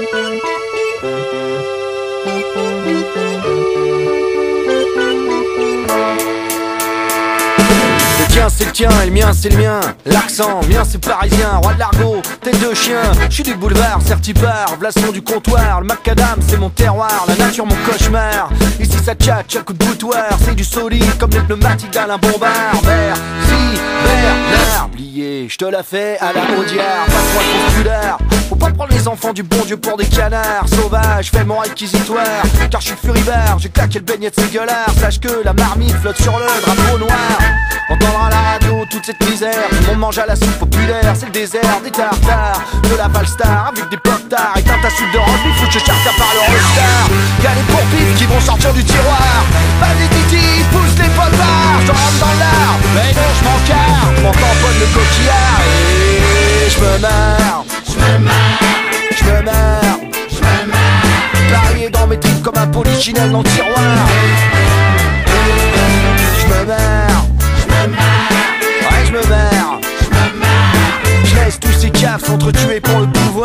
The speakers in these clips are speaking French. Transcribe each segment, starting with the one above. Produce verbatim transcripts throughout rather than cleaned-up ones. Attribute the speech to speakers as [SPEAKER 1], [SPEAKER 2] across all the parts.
[SPEAKER 1] C'est le tien et le mien c'est le mien. L'accent, mien c'est parisien. Roi de l'argot, tête de chien. J'suis du boulevard, certipar, blason du comptoir. Le macadam c'est mon terroir, la nature mon cauchemar. Ici ça tchatche à coup de boutoir. C'est du solide comme les pneumatiques d'Alain Bombard. Vert, si, Bernard. Oublié, j'te la fais à la Audiard. Passe-moi ton pudeur. Faut pas prendre les enfants du bon Dieu pour des canards. Sauvage, fais mon réquisitoire. Car j'suis furibard, j'ai claqué le beignet de ces gueulards. Sache que la marmite flotte sur le drapeau noir. Entendra à la radio toute cette misère. Tout le monde mange à la soupe populaire. C'est le désert, des tartares, de la Valstar avec des potards. Éteins ta soupe de rempli, faut que je charta par le Rockstar. Y'a les pourpites qui vont sortir du tiroir. Vas-y Titi, pousse les potards. Je rentre dans l'art, mais non je m'encarre. Mon tamponne le coquillard et je me marre. Je me marre, je me marre, je me marre. Parier dans mes tripes comme un polichinelle dans le tiroir. Je me marre. Ouais je me marre, je laisse tous ces caves s'entretuer pour le pouvoir.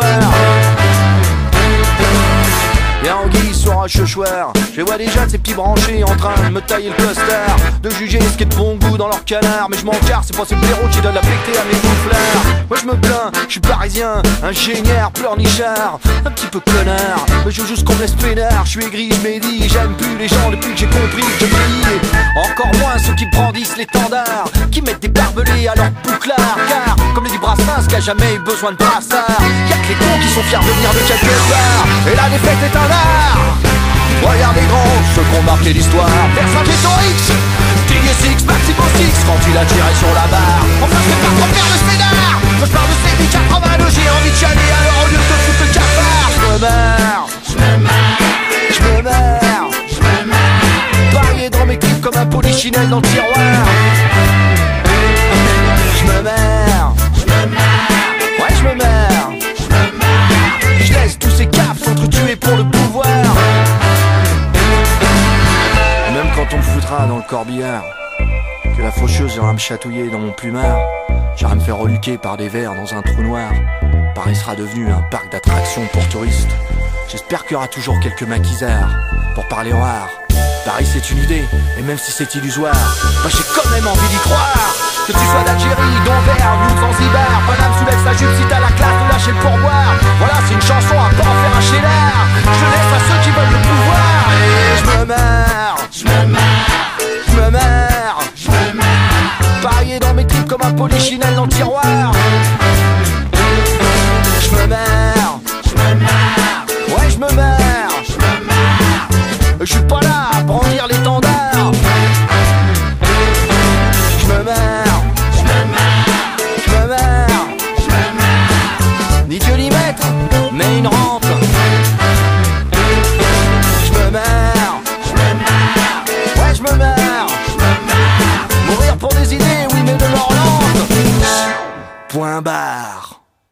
[SPEAKER 1] Y'a Anguille sur un chauchoir. Je les vois déjà ces petits branchés en train de me tailler le costard. De juger ce qui est de bon goût dans leur canard. Mais je m'en carre, c'est pas ces blaireaux qui donnent la pété à mes soufflards. Moi je me plains, je suis parisien, ingénieur, pleurnichard, un petit peu connard. Mais je joue juste qu'on me laisse peinard. Je suis aigri, je m'édis, j'aime plus les gens depuis que j'ai compris que je brille. Encore moins ceux qui brandissent l'étendard, qui mettent des barbelés à leur bouclard. Car comme les dit Brassens, qui a jamais eu besoin de brassard. Y'a que les cons qui sont fiers de venir de quelque part. Et la défaite est un art. Regarde les grands, ceux qui ont marqué l'histoire. Vercingétorix, King Six, Maximo Six, quand il a tiré sur la barre. Enfin je vais pas trop faire de spédard. Je parle de ces quatre-vingt-deux, j'ai envie de chialer. Alors au lieu de te foutre le cafard, je me marre, je me marre, je me marre, je me marre. Parier dans mes clips comme un polichinelle dans le tiroir. Je me marre, je me marre, ouais je me marre, je me marre. Je laisse tous ces caves s'entretuer pour le pouvoir. Même quand on me foutra dans le corbillard, que la faucheuse viendra me chatouiller dans mon plumard, j'irai me faire reluquer par des vers dans un trou noir. Paris sera devenu un parc d'attractions pour touristes. J'espère qu'il y aura toujours quelques maquisards pour parler rare. Paris c'est une idée, et même si c'est illusoire, bah j'ai quand même envie d'y croire. Que tu sois d'Algérie, d'Anvers, ou de Zanzibar, Paname soulève sa jupe si t'as la classe de lâcher le pourboire. Voilà c'est une chanson à pas en faire un chédard. Je laisse à ceux qui veulent le pouvoir. Et je me marre, je me marre, je me marre, je me marre. Parier dans mes tripes comme un polichinelle dans le tiroir. Je me marre, je me marre, ouais je me marre, je me marre. Je suis pas là à brandir l'étendard. Je me marre, je me marre, je me marre, je me marre. Ni Dieu ni maître, mais une rampe. Je me marre, je me marre, ouais je me marre, je me marre. Mourir pour des idées, oui mais de leur langue. Point barre.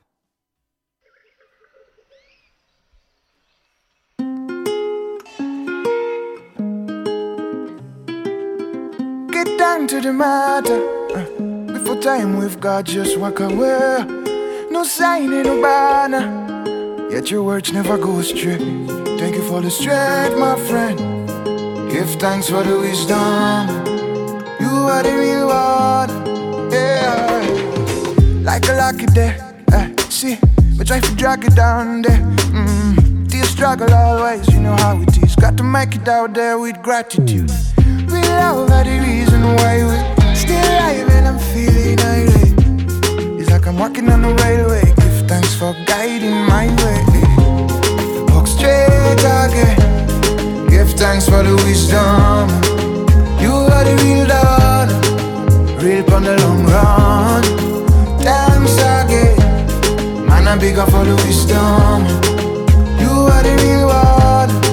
[SPEAKER 2] Get down to the matter. uh, Before time with God just walk away. No sign in no banner, yet your words never go astray. Thank you for the strength, my friend. Give thanks for the wisdom. You are the real one, yeah. Like a lucky day, uh, see, we try to drag it down there. mm. Till struggle always, you know how it is. Got to make it out there with gratitude. We love are the reason why we still alive and I'm feeling irate. It's like I'm walking on the railway. Give thanks for guiding my way. Walk straight again. Give thanks for the wisdom. You are the real dawn, real on the long run. Thanks again. Man, I'm bigger for the wisdom. You are the real one.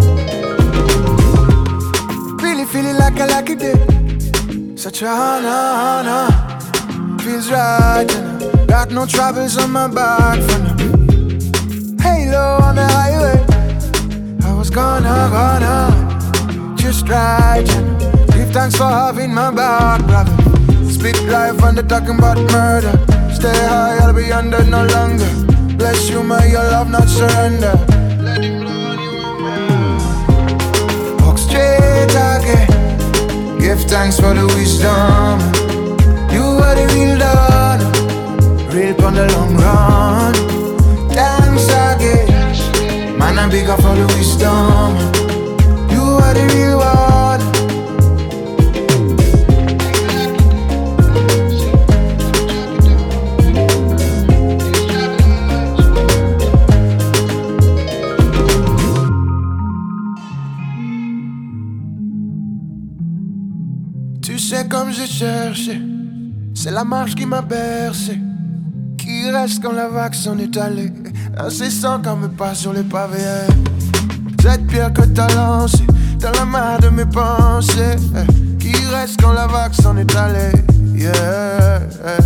[SPEAKER 2] Feeling like I like it day. Such a honor, honor. Feels right, you know. Got no troubles on my back for now. Halo on the highway. I was gonna, gonna just right, you know. Give thanks for having my back, brother. Speak life when they're talking about murder. Stay high, I'll be under no longer. bless you, may your love not surrender. Let him blow on you and walk straight again. Give thanks for the wisdom. You are the real done, real on the long run. Thanks again. Man, I'm bigger for the wisdom. You are the real one. Tu sais comme j'ai cherché, c'est la marche qui m'a bercé, qui reste quand la vague s'en est allée, incessant quand me passe sur les pavés. Cette pierre que t'as lancée dans la main de mes pensées, qui reste quand la vague s'en est allée. Yeah.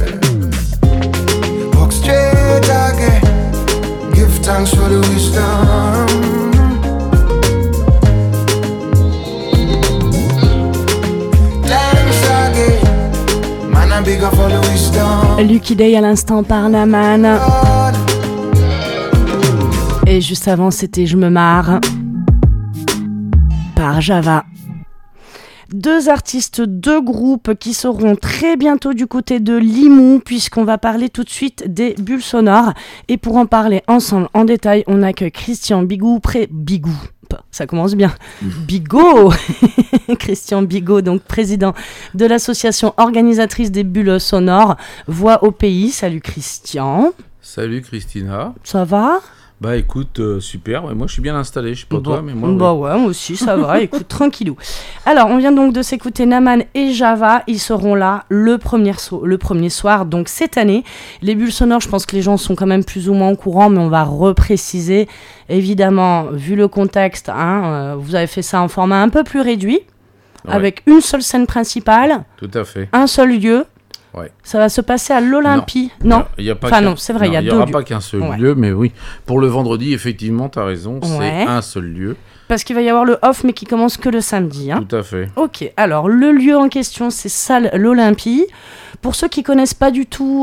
[SPEAKER 2] Walk straight again, give thanks for the wisdom.
[SPEAKER 3] Lucky Day à l'instant par Naman. Et juste avant, c'était Je me marre par Java. Deux artistes, deux groupes qui seront très bientôt du côté de Limoux, puisqu'on va parler tout de suite des bulles sonores. Et pour en parler ensemble en détail, on accueille Christian Bigou, pré... Bigou. Ça commence bien. Bigot Christian Bigot, donc président de l'association organisatrice des bulles sonores Voix au pays. Salut Christian.
[SPEAKER 4] Salut Christina.
[SPEAKER 3] Ça va ?
[SPEAKER 4] Bah écoute, euh, super, ouais, moi je suis bien installé, je sais pas bon, toi, mais moi...
[SPEAKER 3] Bah
[SPEAKER 4] ouais,
[SPEAKER 3] ouais, moi aussi, ça va, écoute, tranquillou. Alors, on vient donc de s'écouter Naman et Java, ils seront là le premier, so- le premier soir, donc cette année. Les bulles sonores, je pense que les gens sont quand même plus ou moins au courant, mais on va repréciser. Évidemment, vu le contexte, hein, euh, vous avez fait ça en format un peu plus réduit, ouais. Avec une seule scène principale,
[SPEAKER 4] tout à fait,
[SPEAKER 3] un seul lieu.
[SPEAKER 4] Ouais.
[SPEAKER 3] Ça va se passer à l'Olympie. Non, non.
[SPEAKER 4] Il y a pas
[SPEAKER 3] enfin
[SPEAKER 4] qu'un...
[SPEAKER 3] non, c'est vrai, il y a
[SPEAKER 4] non,
[SPEAKER 3] deux
[SPEAKER 4] lieux. Il n'y aura
[SPEAKER 3] lieux.
[SPEAKER 4] pas qu'un seul
[SPEAKER 3] ouais.
[SPEAKER 4] lieu, mais oui. Pour le vendredi, effectivement, tu as raison,
[SPEAKER 3] Ouais.
[SPEAKER 4] c'est un seul lieu.
[SPEAKER 3] Parce qu'il va y avoir le off, mais qui commence que le samedi. Hein.
[SPEAKER 4] Tout à fait.
[SPEAKER 3] Ok, alors le lieu en question, c'est salle l'Olympie. Pour ceux qui ne connaissent pas du tout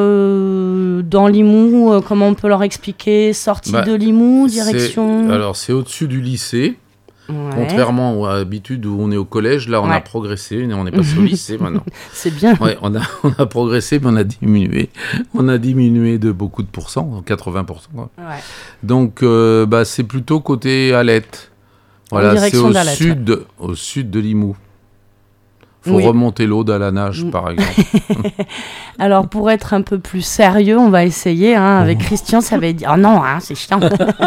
[SPEAKER 3] euh, dans Limoux, euh, comment on peut leur expliquer ? Sortie bah, de Limoux, direction...
[SPEAKER 4] C'est... Alors, c'est au-dessus du lycée. Ouais. Contrairement à l'habitude où on est au collège, là on ouais. a progressé, on est passé au lycée maintenant.
[SPEAKER 3] C'est bien.
[SPEAKER 4] Ouais, on a, on a progressé, mais on a diminué. On a diminué de beaucoup de pourcents, quatre-vingts pour cent. Quoi. Ouais. Donc euh, bah, c'est plutôt côté Alette. Voilà, c'est au sud, ouais. au sud de Limoux. Il faut oui. remonter l'Aude à la nage, mmh. par exemple.
[SPEAKER 3] Alors, pour être un peu plus sérieux, on va essayer. Hein, avec Christian, ça va dire... Oh non, hein, c'est chiant.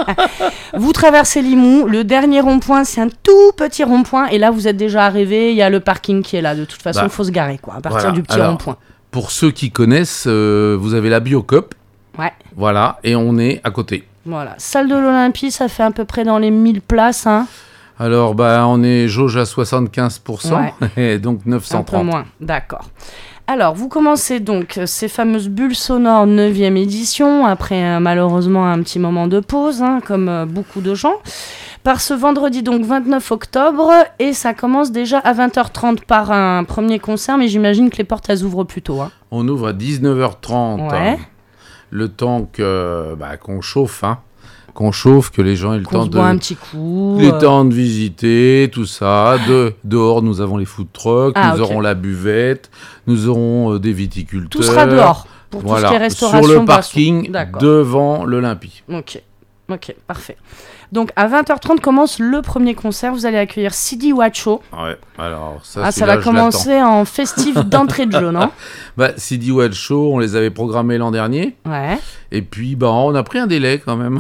[SPEAKER 3] Vous traversez Limoux. Le dernier rond-point, c'est un tout petit rond-point. Et là, vous êtes déjà arrivé. Il y a le parking qui est là. De toute façon, il bah, faut se garer, quoi, à partir
[SPEAKER 4] voilà.
[SPEAKER 3] du petit
[SPEAKER 4] Alors,
[SPEAKER 3] rond-point.
[SPEAKER 4] Pour ceux qui connaissent, euh, vous avez la Biocup.
[SPEAKER 3] Ouais.
[SPEAKER 4] Voilà, et on est à côté.
[SPEAKER 3] Voilà. Salle de l'Olympie, ça fait à peu près dans les mille places, hein.
[SPEAKER 4] Alors, bah, on est jauge à soixante-quinze pour cent, ouais. Et donc neuf cent trente.
[SPEAKER 3] Un peu moins, d'accord. Alors, vous commencez donc ces fameuses bulles sonores neuvième édition, après euh, malheureusement un petit moment de pause, hein, comme euh, beaucoup de gens, par ce vendredi donc vingt-neuf octobre, et ça commence déjà à vingt heures trente par un premier concert, mais j'imagine que les portes, elles ouvrent plus tôt. Hein.
[SPEAKER 4] On ouvre à dix-neuf heures trente,
[SPEAKER 3] ouais.
[SPEAKER 4] Le temps que, bah, qu'on chauffe, hein. Qu'on chauffe, que les gens aient le
[SPEAKER 3] qu'on
[SPEAKER 4] temps
[SPEAKER 3] se
[SPEAKER 4] de...
[SPEAKER 3] boit un petit coup.
[SPEAKER 4] Les euh... temps de visiter, tout ça. De, dehors, nous avons les food trucks,
[SPEAKER 3] ah,
[SPEAKER 4] nous
[SPEAKER 3] okay.
[SPEAKER 4] aurons la buvette, nous aurons euh, des viticulteurs.
[SPEAKER 3] Tout sera dehors, pour
[SPEAKER 4] voilà,
[SPEAKER 3] tout ce qui est restauration.
[SPEAKER 4] sur le parking, devant l'Olympie.
[SPEAKER 3] Ok, ok, parfait. Donc, à vingt heures trente commence le premier concert. Vous allez accueillir Sidi Wacho.
[SPEAKER 4] Ouais, alors ça,
[SPEAKER 3] ah, ça va commencer en festif d'entrée de jeu, non?
[SPEAKER 4] Bah, Sidi Wacho, on les avait programmés l'an dernier.
[SPEAKER 3] Ouais.
[SPEAKER 4] Et puis, bah, on a pris un délai quand même.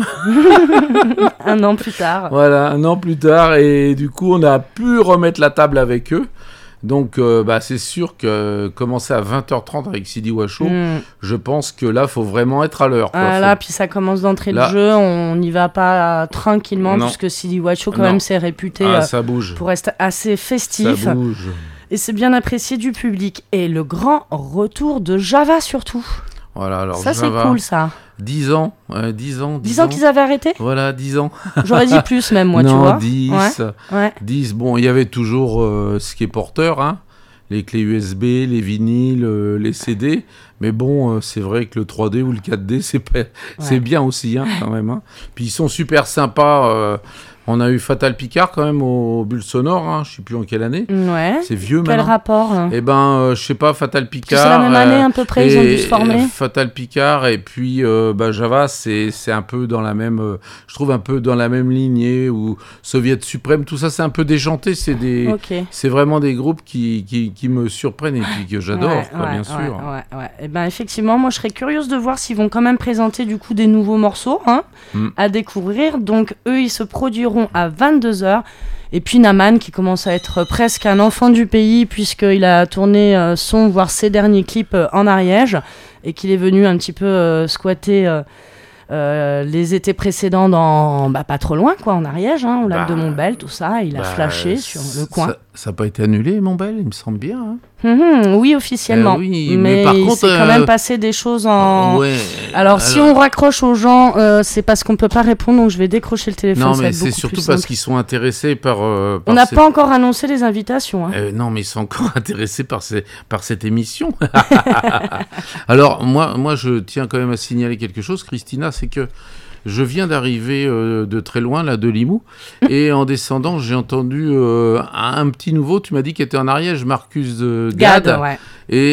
[SPEAKER 3] Un an plus tard.
[SPEAKER 4] Voilà, un an plus tard. Et du coup, on a pu remettre la table avec eux. Donc, euh, bah, c'est sûr que commencer à vingt heures trente avec Sidi Wacho, mm. je pense que là, il faut vraiment être à l'heure. Quoi.
[SPEAKER 3] Ah,
[SPEAKER 4] faut...
[SPEAKER 3] Là, puis ça commence d'entrée là... de jeu, on n'y va pas tranquillement, non. Puisque Sidi Wacho, quand non. même, c'est réputé
[SPEAKER 4] ah, ça bouge.
[SPEAKER 3] pour être assez festif.
[SPEAKER 4] Ça bouge.
[SPEAKER 3] Et c'est bien apprécié du public. Et le grand retour de Java, surtout.
[SPEAKER 4] Voilà, alors
[SPEAKER 3] ça,
[SPEAKER 4] Java,
[SPEAKER 3] c'est cool, ça.
[SPEAKER 4] dix ans, euh, dix ans,
[SPEAKER 3] dix ans qu'ils avaient arrêté.
[SPEAKER 4] Voilà, dix ans.
[SPEAKER 3] J'aurais dit plus, même, moi,
[SPEAKER 4] non,
[SPEAKER 3] tu vois.
[SPEAKER 4] dix,
[SPEAKER 3] ouais. Ouais.
[SPEAKER 4] dix. Bon, il y avait toujours euh, ce qui est porteur, hein. les clés U S B, les vinyles, euh, les C D. Mais bon, euh, c'est vrai que le trois D ou le quatre D, c'est, pas, ouais. c'est bien aussi, hein, quand même. Hein. Puis ils sont super sympas. Euh, on a eu Fatal Picard quand même au Bulle Sonore, hein, je ne sais plus en quelle année.
[SPEAKER 3] Ouais.
[SPEAKER 4] C'est vieux
[SPEAKER 3] Quel
[SPEAKER 4] maintenant.
[SPEAKER 3] Quel rapport hein.
[SPEAKER 4] Eh ben, euh, je sais pas, Fatal Picard.
[SPEAKER 3] C'est la même année, euh, à peu près, ils ont dû se former.
[SPEAKER 4] Fatal Picard et puis euh, bah, Java, c'est, c'est un peu dans la même, euh, je trouve un peu dans la même lignée, ou Soviet Suprême, tout ça, c'est un peu déjanté. C'est, des, okay. c'est vraiment des groupes qui, qui, qui me surprennent et puis que j'adore,
[SPEAKER 3] ouais,
[SPEAKER 4] quoi,
[SPEAKER 3] ouais,
[SPEAKER 4] bien
[SPEAKER 3] ouais,
[SPEAKER 4] sûr.
[SPEAKER 3] Ouais, ouais. Et ben, effectivement, moi, je serais curieuse de voir s'ils vont quand même présenter du coup des nouveaux morceaux hein, mm. à découvrir. Donc, eux, ils se produiront à vingt-deux heures. Et puis Naman qui commence à être presque un enfant du pays puisqu'il a tourné euh, son, voire ses derniers clips euh, en Ariège et qu'il est venu un petit peu euh, squatter euh, euh, les étés précédents dans bah, pas trop loin quoi, en Ariège, hein, au lac bah, de Montbel, tout ça. Il a bah, flashé sur le coin.
[SPEAKER 4] Ça n'a pas été annulé, Montbel, il me semble bien. Hein.
[SPEAKER 3] Mmh, oui, officiellement. Euh, oui, mais, mais par il contre, s'est quand euh... même passé des choses en... Ouais, alors, alors, si on raccroche aux gens, euh, c'est parce qu'on ne peut pas répondre, donc je vais décrocher le téléphone.
[SPEAKER 4] Non, mais c'est surtout parce qu'ils sont intéressés par... Euh, par
[SPEAKER 3] on n'a ces... pas encore annoncé les invitations. Hein.
[SPEAKER 4] Euh, non, mais ils sont encore intéressés par, ces... par cette émission. Alors, moi, moi, je tiens quand même à signaler quelque chose, Christina, c'est que je viens d'arriver euh, de très loin, là, de Limoux, et en descendant, j'ai entendu euh, un, un petit nouveau, tu m'as dit qu'il était en Ariège, Marcus euh, Gad.
[SPEAKER 3] Gad, ouais.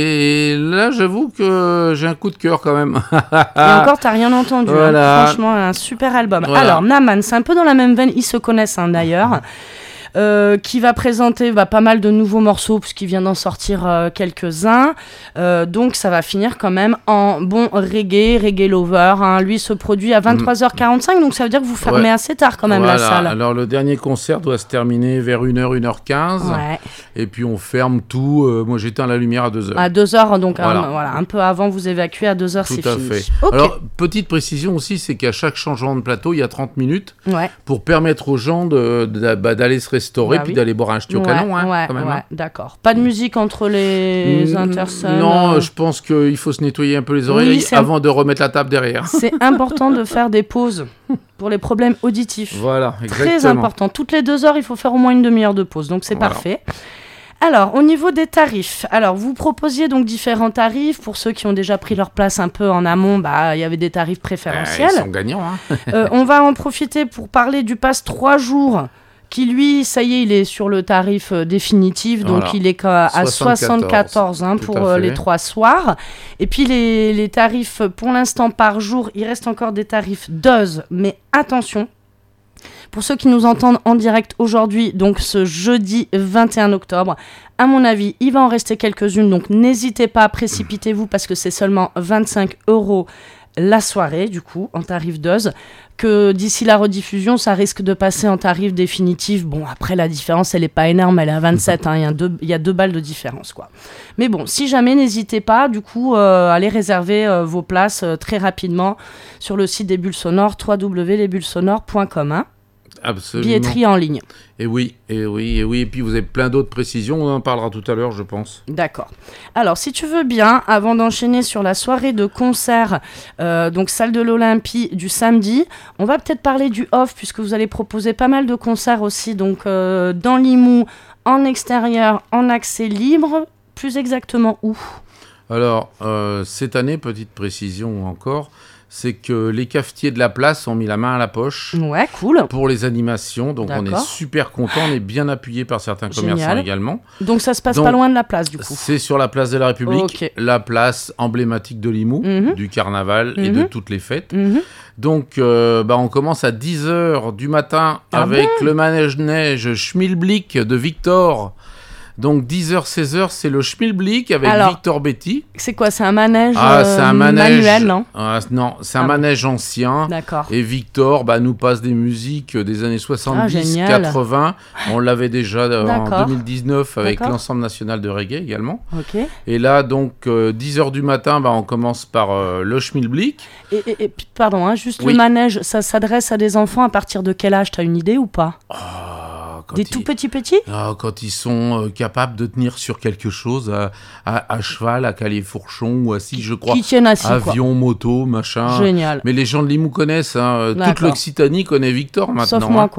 [SPEAKER 4] Et là, j'avoue que j'ai un coup de cœur quand même.
[SPEAKER 3] Et encore, t'as rien entendu. Voilà. Hein. Franchement, un super album. Voilà. Alors, Naman, c'est un peu dans la même veine, ils se connaissent hein, d'ailleurs. Euh, qui va présenter bah, pas mal de nouveaux morceaux puisqu'il vient d'en sortir euh, quelques-uns euh, donc ça va finir quand même en bon reggae, reggae lover hein. Lui se produit à vingt-trois heures quarante-cinq donc ça veut dire que vous fermez ouais. assez tard quand même voilà. La salle.
[SPEAKER 4] Alors le dernier concert doit se terminer vers une heure, une heure quinze ouais. Et puis on ferme tout, euh, moi j'éteins la lumière à deux heures.
[SPEAKER 3] À deux heures donc voilà. Un, voilà, un peu avant vous évacuez, à deux heures tout c'est
[SPEAKER 4] à
[SPEAKER 3] fini.
[SPEAKER 4] Fait. Okay. Alors petite précision aussi, c'est qu'à chaque changement de plateau il y a trente minutes
[SPEAKER 3] ouais.
[SPEAKER 4] pour permettre aux gens de, de, bah, d'aller se restaurer bah, puis oui. d'aller boire un ch'ti au
[SPEAKER 3] ouais,
[SPEAKER 4] canon hein,
[SPEAKER 3] ouais,
[SPEAKER 4] quand même,
[SPEAKER 3] ouais,
[SPEAKER 4] hein.
[SPEAKER 3] D'accord. Pas de musique entre les mmh, interscènes.
[SPEAKER 4] Non, euh... je pense qu'il faut se nettoyer un peu les oreilles oui, avant un... de remettre la table derrière.
[SPEAKER 3] C'est important de faire des pauses pour les problèmes auditifs.
[SPEAKER 4] Voilà, exactement.
[SPEAKER 3] Très important. Toutes les deux heures, il faut faire au moins une demi-heure de pause, donc c'est voilà. Parfait. Alors, au niveau des tarifs, alors vous proposiez donc différents tarifs. Pour ceux qui ont déjà pris leur place un peu en amont, bah il y avait des tarifs préférentiels.
[SPEAKER 4] Euh, ils sont gagnants. Hein.
[SPEAKER 3] euh, on va en profiter pour parler du pass trois jours. Qui lui, ça y est, il est sur le tarif euh, définitif, donc voilà. Il est à soixante-quatorze hein, pour euh, les trois soirs. Et puis les, les tarifs, pour l'instant, par jour, il reste encore des tarifs dose, mais attention, pour ceux qui nous entendent en direct aujourd'hui, donc ce jeudi vingt et un octobre, à mon avis, il va en rester quelques-unes, donc n'hésitez pas, précipitez-vous, parce que c'est seulement vingt-cinq euros la soirée, du coup, en tarif dose, que d'ici la rediffusion, ça risque de passer en tarif définitif. Bon, après, la différence, elle n'est pas énorme, elle est à vingt-sept, hein, il y a deux, il y a deux balles de différence, quoi. Mais bon, si jamais, n'hésitez pas, du coup, euh, allez réserver euh, vos places euh, très rapidement sur le site des Bulles Sonores, w w w point les bulles sonores point com, hein.
[SPEAKER 4] Absolument.
[SPEAKER 3] Billetterie en ligne.
[SPEAKER 4] Et oui, et oui, et oui. Et puis vous avez plein d'autres précisions, on en parlera tout à l'heure, je pense.
[SPEAKER 3] D'accord. Alors, si tu veux bien, avant d'enchaîner sur la soirée de concert, euh, donc salle de l'Olympie du samedi, on va peut-être parler du off, puisque vous allez proposer pas mal de concerts aussi, donc euh, dans Limoux, en extérieur, en accès libre, plus exactement où ?
[SPEAKER 4] Alors, euh, cette année, petite précision encore, c'est que les cafetiers de la place ont mis la main à la poche.
[SPEAKER 3] Ouais, cool.
[SPEAKER 4] Pour les animations, donc D'accord. On est super contents, on est bien appuyé par certains Génial. Commerçants également.
[SPEAKER 3] Donc ça se passe donc, pas loin de la place du coup.
[SPEAKER 4] C'est sur la place de la République, okay. La place emblématique de Limoux, mm-hmm. du carnaval mm-hmm. et de toutes les fêtes. Mm-hmm. Donc euh, bah, on commence à dix heures du matin ah avec bon le manège-neige Schmilblick de Victor. Donc dix heures seize heures, c'est le Schmilblick avec Alors, Victor Betty.
[SPEAKER 3] C'est quoi, c'est un manège
[SPEAKER 4] ah, c'est un manège,
[SPEAKER 3] manuel, non
[SPEAKER 4] ah, Non, c'est un ah, manège ancien.
[SPEAKER 3] D'accord.
[SPEAKER 4] Et Victor bah, nous passe des musiques des années soixante-dix, ah, quatre-vingts. On l'avait déjà en deux mille dix-neuf avec D'accord. L'ensemble national de reggae également.
[SPEAKER 3] Okay.
[SPEAKER 4] Et là, donc, euh, dix heures du matin, bah, on commence par euh, le Schmilblick.
[SPEAKER 3] Et, et, et pardon, hein, juste oui. Le manège, ça s'adresse à des enfants à partir de quel âge? Tu as une idée ou pas?
[SPEAKER 4] oh. Quand
[SPEAKER 3] des
[SPEAKER 4] ils,
[SPEAKER 3] tout petits petits
[SPEAKER 4] ah, quand ils sont euh, capables de tenir sur quelque chose, à, à, à cheval, à califourchon ou assis, je crois.
[SPEAKER 3] Qui tiennent assis,
[SPEAKER 4] avion,
[SPEAKER 3] quoi.
[SPEAKER 4] Moto, machin.
[SPEAKER 3] Génial.
[SPEAKER 4] Mais les gens de Limoux connaissent, hein, toute l'Occitanie connaît Victor maintenant.
[SPEAKER 3] Sauf moi,
[SPEAKER 4] hein.
[SPEAKER 3] quoi.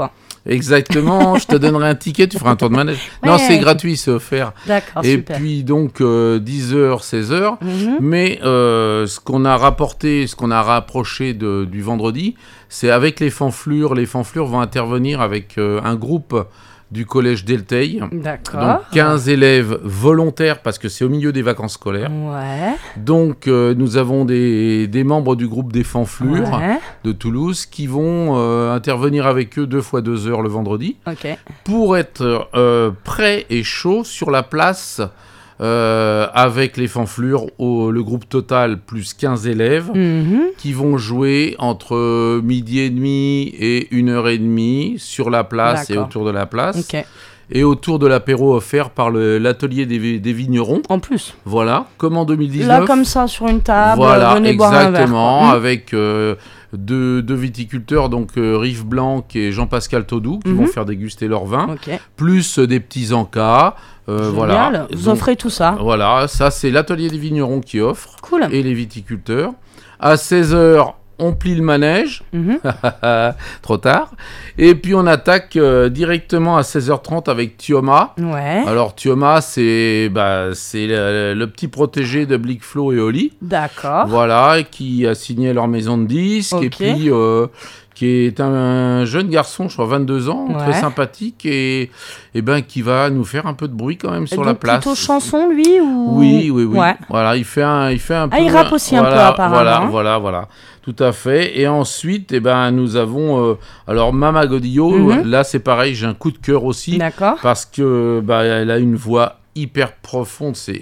[SPEAKER 4] Exactement, je te donnerai un ticket, tu feras un tour de manège. Ouais. Non, c'est gratuit, c'est offert.
[SPEAKER 3] D'accord,
[SPEAKER 4] Et
[SPEAKER 3] super.
[SPEAKER 4] puis donc euh, dix heures, seize heures.
[SPEAKER 3] Mm-hmm.
[SPEAKER 4] Mais euh, ce qu'on a rapporté, ce qu'on a rapproché de, du vendredi, c'est avec les fanflures. Les fanflures vont intervenir avec euh, un groupe du collège Delteil.
[SPEAKER 3] D'accord.
[SPEAKER 4] Donc quinze élèves volontaires parce que c'est au milieu des vacances scolaires.
[SPEAKER 3] Ouais.
[SPEAKER 4] Donc euh, nous avons des, des membres du groupe des fanflures
[SPEAKER 3] ouais.
[SPEAKER 4] de Toulouse qui vont euh, intervenir avec eux deux fois deux heures le vendredi
[SPEAKER 3] okay.
[SPEAKER 4] pour être euh, prêts et chauds sur la place euh, avec les fanflures, au, le groupe total plus quinze élèves
[SPEAKER 3] mm-hmm.
[SPEAKER 4] qui vont jouer entre midi et demi et une heure et demie sur la place D'accord. et autour de la place.
[SPEAKER 3] Okay.
[SPEAKER 4] Et autour de l'apéro offert par le, l'atelier des, des vignerons.
[SPEAKER 3] En plus.
[SPEAKER 4] Voilà, comme en deux mille dix-neuf.
[SPEAKER 3] Là, comme ça, sur une table,
[SPEAKER 4] voilà,
[SPEAKER 3] venez boire un verre.
[SPEAKER 4] Exactement, avec euh, deux, deux viticulteurs, donc euh, Rive Blanc et Jean-Pascal Taudou, qui mm-hmm. vont faire déguster leur vin,
[SPEAKER 3] okay.
[SPEAKER 4] plus euh, des petits encas. Euh, voilà.
[SPEAKER 3] Vous
[SPEAKER 4] donc,
[SPEAKER 3] offrez tout ça.
[SPEAKER 4] Voilà, ça c'est l'atelier des vignerons qui offre.
[SPEAKER 3] Cool.
[SPEAKER 4] Et les viticulteurs. À seize heures, on plie le manège,
[SPEAKER 3] mm-hmm.
[SPEAKER 4] trop tard, et puis on attaque euh, directement à seize heures trente avec Thioma.
[SPEAKER 3] Ouais.
[SPEAKER 4] Alors Thioma, c'est, bah, c'est le, le petit protégé de Blick Flo et Oli.
[SPEAKER 3] D'accord.
[SPEAKER 4] Voilà, qui a signé leur maison de disques, okay. et puis euh, qui est un, un jeune garçon, je crois vingt-deux ans, ouais. très sympathique, et, et ben, qui va nous faire un peu de bruit quand même et sur
[SPEAKER 3] donc
[SPEAKER 4] la place.
[SPEAKER 3] Plutôt chanson, lui ou...
[SPEAKER 4] Oui, oui, oui.
[SPEAKER 3] Ouais.
[SPEAKER 4] Voilà, il fait un, il fait un
[SPEAKER 3] ah,
[SPEAKER 4] peu...
[SPEAKER 3] il rappe aussi
[SPEAKER 4] voilà,
[SPEAKER 3] un peu apparemment.
[SPEAKER 4] Voilà, voilà, voilà. Tout à fait. Et ensuite, eh ben, nous avons... Euh, alors, Mama Godillot, mm-hmm. là, c'est pareil, j'ai un coup de cœur aussi.
[SPEAKER 3] D'accord.
[SPEAKER 4] Parce que bah, elle a une voix hyper profonde. C'est...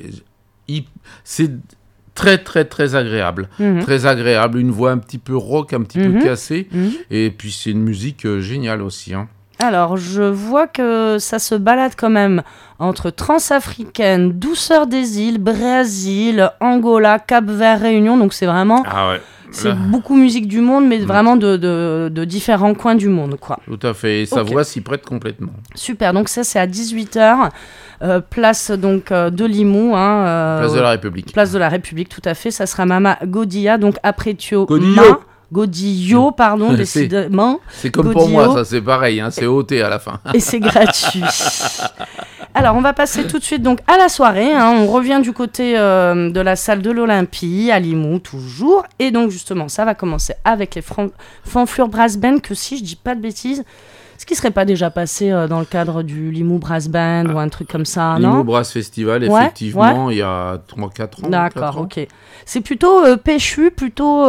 [SPEAKER 4] c'est très, très, très agréable. Mm-hmm. Très agréable. Une voix un petit peu rock, un petit mm-hmm. peu cassée. Mm-hmm. Et puis, c'est une musique euh, géniale aussi, hein.
[SPEAKER 3] Alors, je vois que ça se balade quand même entre transafricaine, douceur des îles, Brésil, Angola, Cap-Vert, Réunion. Donc, c'est vraiment...
[SPEAKER 4] Ah ouais.
[SPEAKER 3] C'est beaucoup musique du monde, mais mmh. vraiment de, de, de différents coins du monde, quoi.
[SPEAKER 4] Tout à fait. Et sa
[SPEAKER 3] okay.
[SPEAKER 4] voix s'y prête complètement.
[SPEAKER 3] Super. Donc, ça, c'est à dix-huit heures. Euh, place donc, euh, de Limoux. Hein, euh,
[SPEAKER 4] place de la République.
[SPEAKER 3] Place de la République, tout à fait. Ça sera Mama Godilla. Donc, après Thio...
[SPEAKER 4] Godillot.
[SPEAKER 3] Godillot, pardon, décidément.
[SPEAKER 4] C'est comme
[SPEAKER 3] Godillot.
[SPEAKER 4] Pour moi, ça, c'est pareil. Hein, c'est O T à la fin.
[SPEAKER 3] Et c'est gratuit. Alors, on va passer tout de suite donc à la soirée. Hein. On revient du côté euh, de la salle de l'Olympie, à Limoux, toujours. Et donc, justement, ça va commencer avec les fran- Fanflures Brass Band, que si je dis pas de bêtises, ce qui serait pas déjà passé euh, dans le cadre du Limoux Brass Band ah. ou un truc comme ça, non ?
[SPEAKER 4] Limoux Brass Festival, effectivement, ouais, ouais. il y a trois quatre ans.
[SPEAKER 3] D'accord, ok. C'est plutôt euh, péchu, plutôt,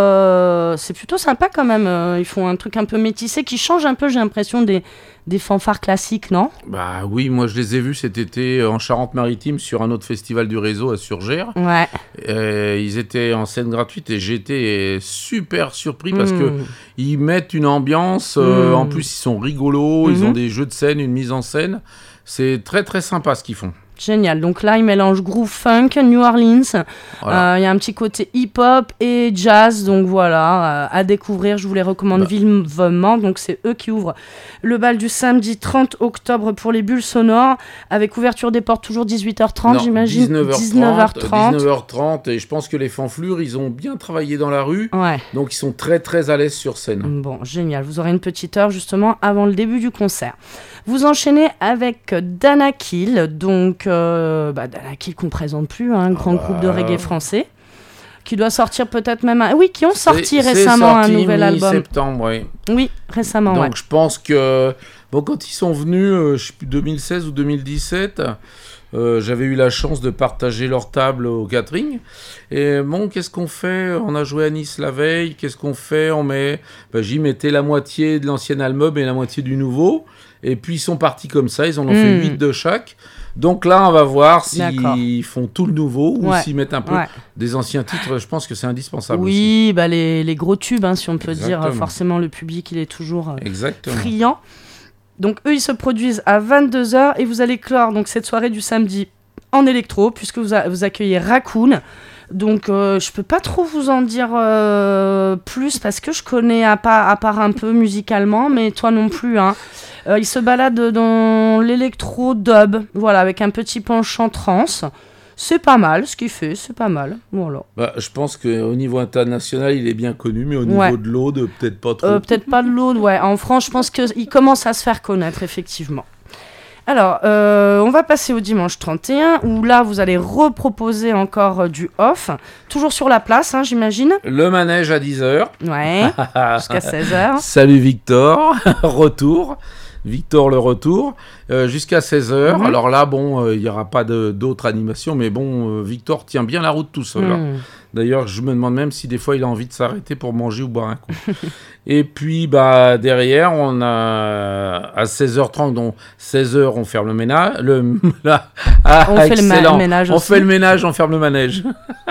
[SPEAKER 3] euh, c'est plutôt sympa quand même. Euh, ils font un truc un peu métissé qui change un peu, j'ai l'impression, des, des fanfares classiques, non ?
[SPEAKER 4] Bah oui, moi je les ai vus cet été en Charente-Maritime sur un autre festival du réseau à Surgères.
[SPEAKER 3] Ouais.
[SPEAKER 4] Euh, ils étaient en scène gratuite et j'étais super surpris parce mmh. que ils mettent une ambiance. Euh, mmh. En plus, ils sont rigolos, mmh. ils ont des jeux de scène, une mise en scène. C'est très très sympa ce qu'ils font.
[SPEAKER 3] Génial. Donc là, ils mélangent groove funk, New Orleans. Il voilà. euh, y a un petit côté hip-hop et jazz. Donc voilà, euh, à découvrir. Je vous les recommande bah. vivement. Donc c'est eux qui ouvrent le bal du samedi trente octobre pour les bulles sonores. Avec ouverture des portes toujours dix-huit heures trente, non, j'imagine.
[SPEAKER 4] dix-neuf heures trente. dix-neuf heures trente. Et je pense que les fanflures, ils ont bien travaillé dans la rue.
[SPEAKER 3] Ouais.
[SPEAKER 4] Donc ils sont très très à l'aise sur scène.
[SPEAKER 3] Bon, génial. Vous aurez une petite heure justement avant le début du concert. Vous enchaînez avec Danakil, donc euh, bah Danakil qu'on ne présente plus, un hein, grand ah bah... groupe de reggae français, qui doit sortir peut-être même un... Oui, qui ont sorti
[SPEAKER 4] c'est,
[SPEAKER 3] récemment
[SPEAKER 4] c'est sorti
[SPEAKER 3] un nouvel album.
[SPEAKER 4] septembre, oui.
[SPEAKER 3] Oui, récemment,
[SPEAKER 4] Donc
[SPEAKER 3] ouais.
[SPEAKER 4] je pense que, bon, quand ils sont venus, euh, je sais plus, deux mille seize ou deux mille dix-sept... Euh, j'avais eu la chance de partager leur table au catering. Et bon, qu'est-ce qu'on fait ? On a joué à Nice la veille. Qu'est-ce qu'on fait ? On met, ben, j'y mettais la moitié de l'ancien album et la moitié du nouveau. Et puis ils sont partis comme ça. Ils en ont mmh. fait huit de chaque. Donc là, on va voir s'ils D'accord. font tout le nouveau ouais. ou s'ils mettent un peu ouais. des anciens titres. Je pense que c'est indispensable.
[SPEAKER 3] Oui,
[SPEAKER 4] aussi.
[SPEAKER 3] Bah les, les gros tubes, hein, si on peut
[SPEAKER 4] Exactement.
[SPEAKER 3] dire. Forcément, le public, il est toujours euh,
[SPEAKER 4] Exactement.
[SPEAKER 3] friand. Donc eux, ils se produisent à vingt-deux heures et vous allez clore donc, cette soirée du samedi en électro, puisque vous, a, vous accueillez Raccoon. Donc euh, je peux pas trop vous en dire euh, plus, parce que je connais à part, à part un peu musicalement, mais toi non plus. Hein. Euh, ils se baladent dans l'électro dub, voilà, avec un petit penchant trance. c'est pas mal ce qu'il fait, c'est pas mal. Voilà.
[SPEAKER 4] Bah, je pense qu'au niveau international, il est bien connu, mais au niveau
[SPEAKER 3] ouais.
[SPEAKER 4] de l'Aude, peut-être pas trop.
[SPEAKER 3] Euh, peut-être pas de l'Aude, ouais. En France, je pense qu'il commence à se faire connaître, effectivement. Alors, euh, on va passer au dimanche trente et un, où là, vous allez reproposer encore euh, du off, toujours sur la place, hein, j'imagine.
[SPEAKER 4] Le manège à dix heures.
[SPEAKER 3] Ouais, jusqu'à seize heures.
[SPEAKER 4] Salut Victor, retour. Victor le retour, euh, jusqu'à seize heures. Mm-hmm. Alors là, bon, il euh, n'y aura pas de, d'autres animations, mais bon, euh, Victor tient bien la route tout seul. Mm. Hein. D'ailleurs, je me demande même si des fois il a envie de s'arrêter pour manger ou boire un coup. Et puis, bah, derrière, on a à seize heures trente, donc seize heures, on ferme le ménage. Le, là, ah,
[SPEAKER 3] on fait excellent. le ma- ménage
[SPEAKER 4] on
[SPEAKER 3] aussi.
[SPEAKER 4] fait le ménage, on ferme le manège.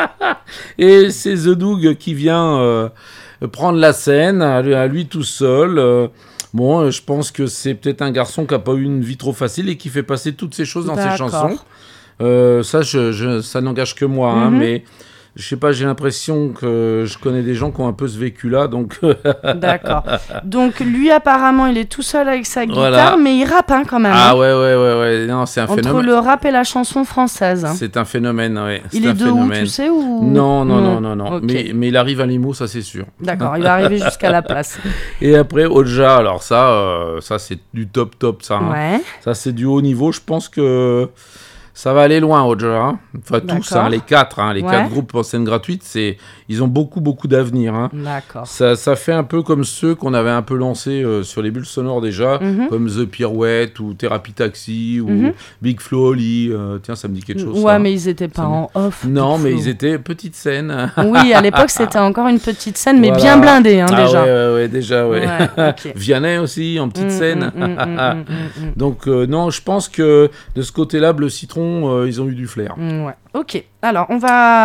[SPEAKER 4] Et c'est The Doug qui vient euh, prendre la scène à lui, à lui tout seul. Euh, Bon, euh, je pense que c'est peut-être un garçon qui n'a pas eu une vie trop facile et qui fait passer toutes ces choses dans D'accord. ses chansons. Euh, ça, je, je, ça n'engage que moi, hein, mm-hmm. mais je sais pas, j'ai l'impression que je connais des gens qui ont un peu ce vécu-là, donc...
[SPEAKER 3] D'accord. Donc, lui, apparemment, il est tout seul avec sa guitare, voilà. mais il rappe hein, quand même.
[SPEAKER 4] Ah hein. ouais, ouais, ouais, ouais. Non, c'est un
[SPEAKER 3] Entre
[SPEAKER 4] phénomène.
[SPEAKER 3] Entre le rap et la chanson française. Hein.
[SPEAKER 4] C'est un phénomène, ouais.
[SPEAKER 3] Il
[SPEAKER 4] c'est
[SPEAKER 3] est
[SPEAKER 4] un
[SPEAKER 3] de
[SPEAKER 4] phénomène.
[SPEAKER 3] où, tu sais ou...
[SPEAKER 4] Non, non, non, non, non.
[SPEAKER 3] Okay.
[SPEAKER 4] Mais, mais il arrive à Limoux, ça c'est sûr.
[SPEAKER 3] D'accord, il va arriver jusqu'à la place.
[SPEAKER 4] Et après, Odja, alors ça, euh, ça c'est du top, top, ça. Hein.
[SPEAKER 3] Ouais.
[SPEAKER 4] Ça, c'est du haut niveau. Je pense que... Ça va aller loin, Odja. Hein. Enfin, D'accord. tous, hein, les quatre, hein, les ouais. quatre groupes en scène gratuite, c'est, ils ont beaucoup, beaucoup d'avenir. Hein.
[SPEAKER 3] D'accord.
[SPEAKER 4] Ça, ça fait un peu comme ceux qu'on avait un peu lancés euh, sur les bulles sonores déjà, mm-hmm. comme The Pirouette ou Thérapie Taxi ou mm-hmm. Big Flo Oli. Euh, tiens, ça me dit quelque chose.
[SPEAKER 3] Ouais,
[SPEAKER 4] ça.
[SPEAKER 3] mais ils n'étaient pas ça en me... off.
[SPEAKER 4] Non, mais ils étaient petite scène.
[SPEAKER 3] Oui, à l'époque, c'était encore une petite scène, mais voilà. bien blindée hein,
[SPEAKER 4] ah,
[SPEAKER 3] déjà.
[SPEAKER 4] Ouais, ouais, ouais, déjà, ouais.
[SPEAKER 3] ouais okay.
[SPEAKER 4] Vianney aussi, en petite
[SPEAKER 3] mm,
[SPEAKER 4] scène.
[SPEAKER 3] Mm, mm, mm, mm, mm.
[SPEAKER 4] Donc, euh, non, je pense que de ce côté-là, Bleu Citron, euh, ils ont eu du flair.
[SPEAKER 3] Mmh, ouais. Ok, alors on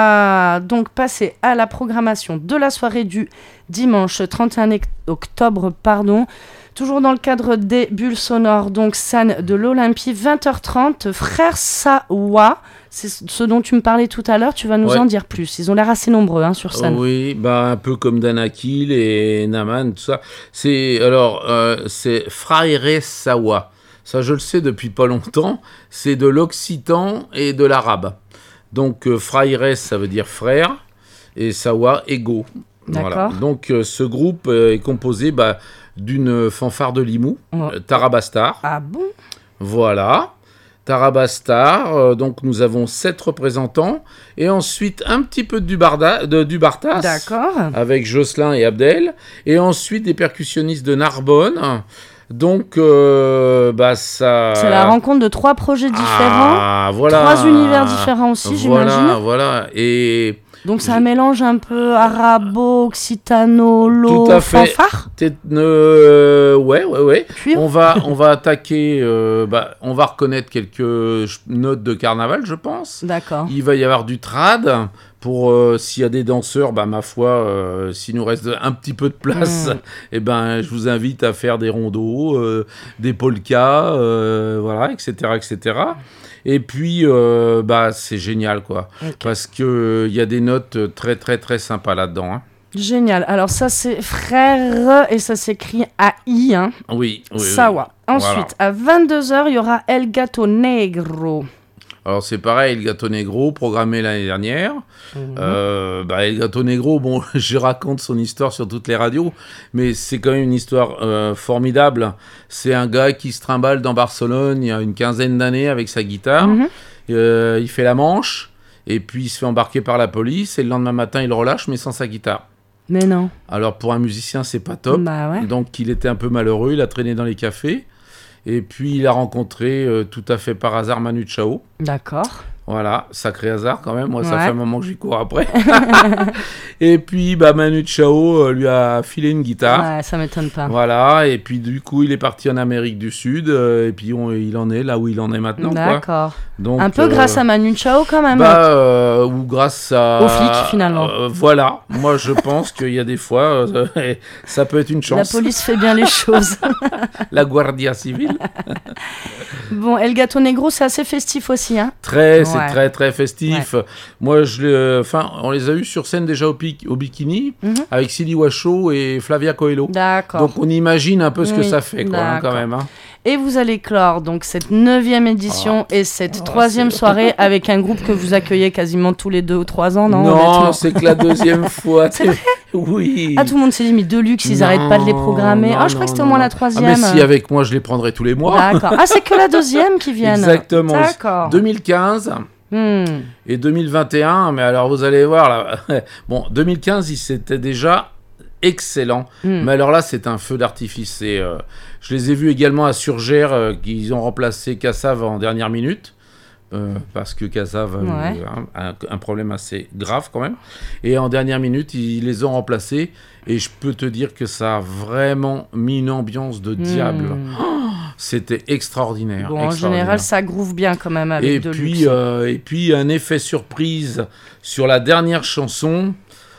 [SPEAKER 3] va donc passer à la programmation de la soirée du dimanche trente et un octobre, pardon. Toujours dans le cadre des bulles sonores, donc scène de l'Olympie, vingt heures trente, Frère Sawa, c'est ce dont tu me parlais tout à l'heure, tu vas nous ouais. en dire plus. Ils ont l'air assez nombreux hein, sur scène.
[SPEAKER 4] Oui, bah, un peu comme Danakil et Naman, tout ça. C'est, alors, euh, c'est Frère Sawa. Ça, je le sais depuis pas longtemps. C'est de l'occitan et de l'arabe. Donc, euh, Fraires, ça veut dire frère, et Sawa, égaux.
[SPEAKER 3] D'accord.
[SPEAKER 4] Voilà. Donc, euh, ce groupe euh, est composé bah, d'une fanfare de Limoux, oh. euh, Tarabastar.
[SPEAKER 3] Ah bon ?
[SPEAKER 4] Voilà. Tarabastar. Euh, donc, nous avons sept représentants. Et ensuite, un petit peu de, Dubarda, de Dubartas.
[SPEAKER 3] D'accord.
[SPEAKER 4] Avec Jocelyn et Abdel. Et ensuite, des percussionnistes de Narbonne. Donc, euh, bah ça...
[SPEAKER 3] C'est la rencontre de trois projets différents,
[SPEAKER 4] ah, voilà.
[SPEAKER 3] trois univers différents aussi,
[SPEAKER 4] voilà,
[SPEAKER 3] j'imagine.
[SPEAKER 4] Voilà, et...
[SPEAKER 3] Donc, c'est un mélange un peu arabo, occitano, lo, fanfare.
[SPEAKER 4] Euh, ouais, ouais, ouais. Puis, on va, on va attaquer, euh, bah, on va reconnaître quelques notes de carnaval, je pense.
[SPEAKER 3] D'accord.
[SPEAKER 4] Il va y avoir du trad. Pour euh, s'il y a des danseurs, bah, ma foi, euh, s'il nous reste un petit peu de place, mmh. eh ben, je vous invite à faire des rondos, euh, des polkas, euh, voilà, et cetera, et cetera. Et puis, euh, bah, c'est génial, quoi, okay. parce qu'il euh, y a des notes très, très, très sympas là-dedans. Hein.
[SPEAKER 3] Génial. Alors ça, c'est Frère, et ça s'écrit A I. Hein.
[SPEAKER 4] Oui, oui,
[SPEAKER 3] Sawa.
[SPEAKER 4] Oui.
[SPEAKER 3] Ensuite,
[SPEAKER 4] voilà.
[SPEAKER 3] à vingt-deux heures, il y aura El Gato Negro.
[SPEAKER 4] Alors c'est pareil, El Gato Negro, programmé l'année dernière. Mmh. Euh, bah, El Gato Negro, bon, je raconte son histoire sur toutes les radios, mais c'est quand même une histoire euh, formidable. C'est un gars qui se trimballe dans Barcelone il y a une quinzaine d'années avec sa guitare. Mmh. Euh, il fait la manche, et puis il se fait embarquer par la police, et le lendemain matin, il le relâche, mais sans sa guitare.
[SPEAKER 3] Mais non.
[SPEAKER 4] Alors pour un musicien, c'est pas top.
[SPEAKER 3] Bah ouais.
[SPEAKER 4] Donc il était un peu malheureux, il a traîné dans les cafés. Et puis, il a rencontré euh, tout à fait par hasard Manu Chao.
[SPEAKER 3] D'accord.
[SPEAKER 4] Voilà, sacré hasard quand même. Moi,
[SPEAKER 3] ouais.
[SPEAKER 4] ça fait un moment que j'y cours après. Et puis, bah, Manu Chao euh, lui a filé une guitare.
[SPEAKER 3] Ouais, ça m'étonne pas.
[SPEAKER 4] Voilà, et puis du coup, il est parti en Amérique du Sud. Euh, et puis, on, il en est là où il en est maintenant.
[SPEAKER 3] D'accord.
[SPEAKER 4] Quoi. Donc,
[SPEAKER 3] un peu
[SPEAKER 4] euh,
[SPEAKER 3] grâce à Manu Chao quand même.
[SPEAKER 4] Bah, euh, ou grâce à...
[SPEAKER 3] Aux flics, finalement.
[SPEAKER 4] Euh, voilà. Moi, je pense qu'il y a des fois, euh, ça peut être une chance.
[SPEAKER 3] La police fait bien les choses.
[SPEAKER 4] La Guardia Civile.
[SPEAKER 3] Bon, El Gato Negro, c'est assez festif aussi, hein.
[SPEAKER 4] Très,
[SPEAKER 3] ouais.
[SPEAKER 4] c'est très, très festif. Ouais. Moi, je enfin, on les a eus sur scène déjà au, pic, au bikini, mm-hmm. avec Silly Washo et Flavia Coelho.
[SPEAKER 3] D'accord.
[SPEAKER 4] Donc, on imagine un peu ce oui, que ça fait, quoi, hein, quand même. Hein.
[SPEAKER 3] Et vous allez clore donc cette neuvième édition oh. et cette oh, troisième c'est... soirée avec un groupe que vous accueillez quasiment tous les deux ou trois ans, non?
[SPEAKER 4] Non, c'est que la deuxième fois.
[SPEAKER 3] C'est vrai?
[SPEAKER 4] Oui.
[SPEAKER 3] Ah, tout le monde s'est dit, mais Deluxe, ils n'arrêtent pas de les programmer. Non, ah, je crois que c'était au moins la troisième.
[SPEAKER 4] Ah, mais si, avec moi, je les prendrai tous les mois.
[SPEAKER 3] D'accord. Ah, c'est que la deuxième qui vient.
[SPEAKER 4] Exactement.
[SPEAKER 3] D'accord.
[SPEAKER 4] deux mille quinze hmm. et deux mille vingt et un, mais alors vous allez voir, là. Bon, deux mille quinze, c'était déjà excellent. Hmm. Mais alors là, c'est un feu d'artifice. Et, euh, je les ai vus également à Surgères, euh, qu'ils ont remplacé Kassav en dernière minute. Euh, parce que Kassav a ouais. eu un, un, un problème assez grave quand même. Et en dernière minute, ils les ont remplacés. Et je peux te dire que ça a vraiment mis une ambiance de diable. Mmh. Oh, c'était extraordinaire.
[SPEAKER 3] Bon, extraordinaire. En général, ça groove bien quand même avec
[SPEAKER 4] et
[SPEAKER 3] Deluxe.
[SPEAKER 4] Puis, euh, et puis, un effet surprise sur la dernière chanson.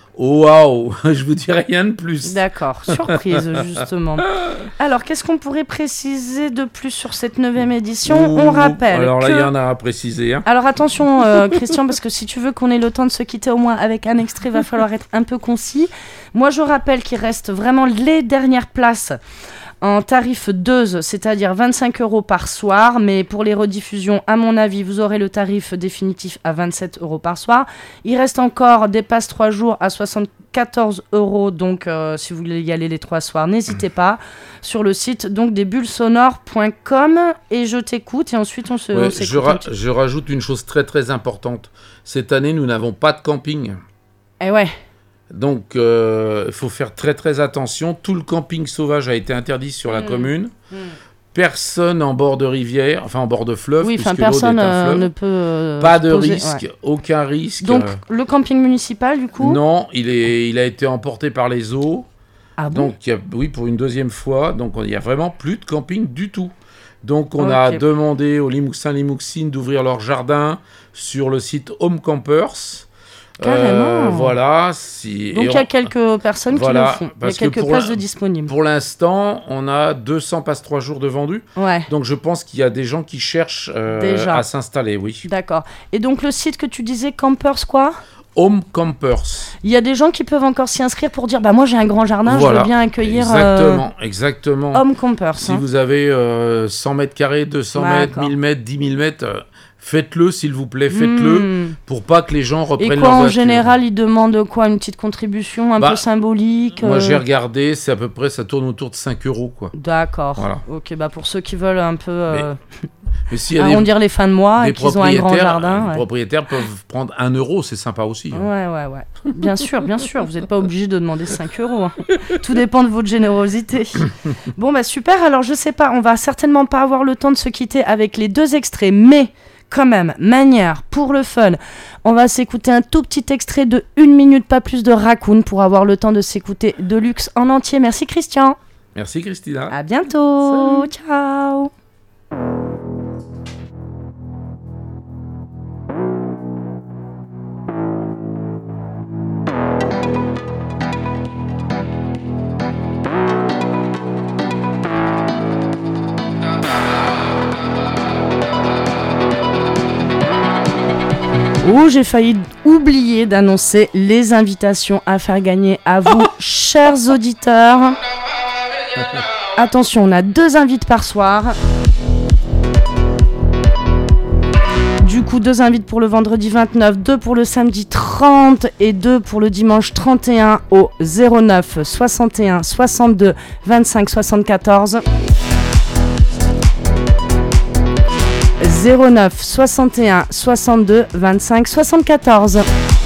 [SPEAKER 4] Waouh, je vous dis rien de plus.
[SPEAKER 3] D'accord, surprise justement. Alors, qu'est-ce qu'on pourrait préciser de plus sur cette neuvième édition? Ouh, on rappelle.
[SPEAKER 4] Alors là,
[SPEAKER 3] il
[SPEAKER 4] que... y en a à préciser. Hein.
[SPEAKER 3] Alors attention, euh, Christian, parce que si tu veux qu'on ait le temps de se quitter au moins avec un extrait, il va falloir être un peu concis. Moi, je rappelle qu'il reste vraiment les dernières places en tarif deux, c'est-à-dire vingt-cinq euros par soir, mais pour les rediffusions, à mon avis, vous aurez le tarif définitif à vingt-sept euros par soir. Il reste encore des passes trois jours à soixante-quatorze euros, donc euh, si vous voulez y aller les trois soirs, n'hésitez pas, sur le site donc des bulles sonores point com, et je t'écoute, et ensuite on se
[SPEAKER 4] ouais,
[SPEAKER 3] on s'écoute.
[SPEAKER 4] Je, ra- je rajoute une chose très très importante. Cette année, nous n'avons pas de camping.
[SPEAKER 3] Eh ouais.
[SPEAKER 4] Donc, il euh, faut faire très très attention. Tout le camping sauvage a été interdit sur la mmh. commune. Mmh. Personne en bord de rivière, enfin en bord de fleuve,
[SPEAKER 3] oui,
[SPEAKER 4] puisque
[SPEAKER 3] personne
[SPEAKER 4] l'eau est un fleuve.
[SPEAKER 3] Euh, ne peut euh,
[SPEAKER 4] pas de
[SPEAKER 3] poser,
[SPEAKER 4] risque,
[SPEAKER 3] ouais.
[SPEAKER 4] aucun risque.
[SPEAKER 3] Donc, le camping municipal, du coup?
[SPEAKER 4] Non, il, est, il a été emporté par les eaux.
[SPEAKER 3] Ah bon?
[SPEAKER 4] Donc, il y a, oui, pour une deuxième fois. Donc, il n'y a vraiment plus de camping du tout. Donc, on
[SPEAKER 3] okay.
[SPEAKER 4] a demandé aux Limousin-Limouxines d'ouvrir leur jardin sur le site Home Campers.
[SPEAKER 3] Carrément.
[SPEAKER 4] Euh, voilà. Si,
[SPEAKER 3] Donc il y a quelques personnes
[SPEAKER 4] voilà,
[SPEAKER 3] qui le font. Il y a quelques places de disponibles.
[SPEAKER 4] Pour l'instant, on a deux cents passes trois jours de vendus.
[SPEAKER 3] Ouais.
[SPEAKER 4] Donc je pense qu'il y a des gens qui cherchent euh, à s'installer, oui.
[SPEAKER 3] D'accord. Et donc le site que tu disais, Campers quoi?
[SPEAKER 4] Home Campers.
[SPEAKER 3] Il y a des gens qui peuvent encore s'y inscrire pour dire bah moi j'ai un grand jardin, voilà. je veux bien accueillir.
[SPEAKER 4] Exactement,
[SPEAKER 3] euh...
[SPEAKER 4] exactement.
[SPEAKER 3] Home Campers.
[SPEAKER 4] Si
[SPEAKER 3] hein.
[SPEAKER 4] vous avez euh, cent mètres carrés, deux cents mètres, mille mètres, dix mille mètres. Euh, Faites-le, s'il vous plaît, faites-le, mmh. pour pas que les gens reprennent leur voiture.
[SPEAKER 3] Et quoi, en général, ils demandent quoi? Une petite contribution un bah, peu symbolique
[SPEAKER 4] Moi,
[SPEAKER 3] euh...
[SPEAKER 4] j'ai regardé, c'est à peu près, ça tourne autour de cinq euros, quoi.
[SPEAKER 3] D'accord.
[SPEAKER 4] Voilà.
[SPEAKER 3] Ok, bah pour ceux qui veulent un peu euh...
[SPEAKER 4] mais, mais si arrondir
[SPEAKER 3] des, les fins de mois et qu'ils ont un grand jardin.
[SPEAKER 4] Les
[SPEAKER 3] ouais.
[SPEAKER 4] propriétaires peuvent prendre un euro, c'est sympa aussi.
[SPEAKER 3] Hein. Ouais, ouais, ouais. Bien sûr, bien sûr, vous n'êtes pas obligé de demander cinq euros. Hein. Tout dépend de votre générosité. Bon, bah super, alors je sais pas, on va certainement pas avoir le temps de se quitter avec les deux extraits, mais... Quand même, manière, pour le fun, on va s'écouter un tout petit extrait de une minute, pas plus de Raccoon, pour avoir le temps de s'écouter Deluxe en entier. Merci Christian.
[SPEAKER 4] Merci Christina.
[SPEAKER 3] À bientôt. Salut. Ciao. Oh, j'ai failli oublier d'annoncer les invitations à faire gagner à vous, chers auditeurs. Attention, on a deux invites par soir. Du coup, deux invites pour le vendredi vingt-neuf, deux pour le samedi trente et deux pour le dimanche trente et un au zéro neuf soixante et un soixante-deux vingt-cinq soixante-quatorze. zéro neuf soixante et un soixante-deux vingt-cinq soixante-quatorze.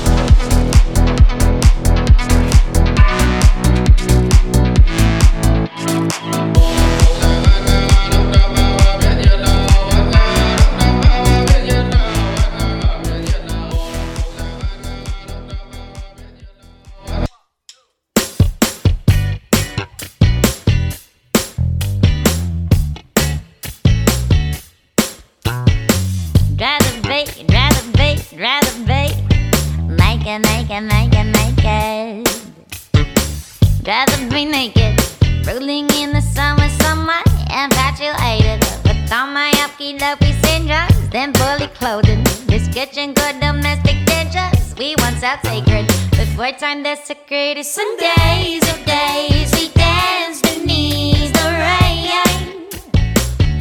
[SPEAKER 5] Rather be naked, rolling in the sun with someone infatuated with all my uppy dopey syndromes, then fully clothed in this kitchen good domestic tensions we once held sacred before time desecrated. Some days of days we danced beneath the rain,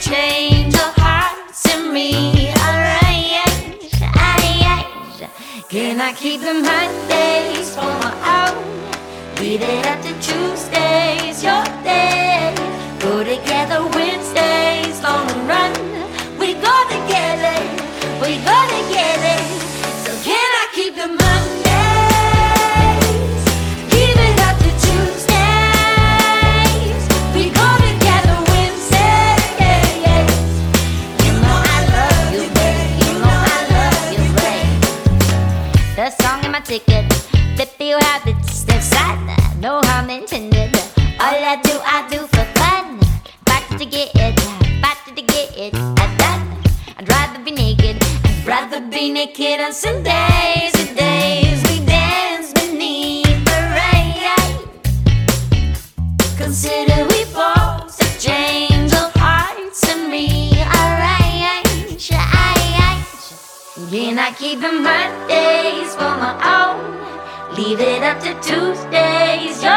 [SPEAKER 5] change of hearts in me. Alright, can I keep the Mondays for my own? Leave it up to Tuesdays, your day. Go together Wednesdays, long run. We go together, we go together. So can I keep the Mondays? Give it up to Tuesdays. We go together Wednesdays. You know I love you, babe. You know I love you, babe. The song in my ticket, fifty habits, that's sad. No harm intended. All I do, I do for fun. Back to get it, back to get it. I've done. I'd rather be naked. I'd rather be naked on Sundays and days we dance beneath the rain. Consider we both a change of hearts and me. Alright, can I keep the Mondays for my own? Leave it up to Tuesdays.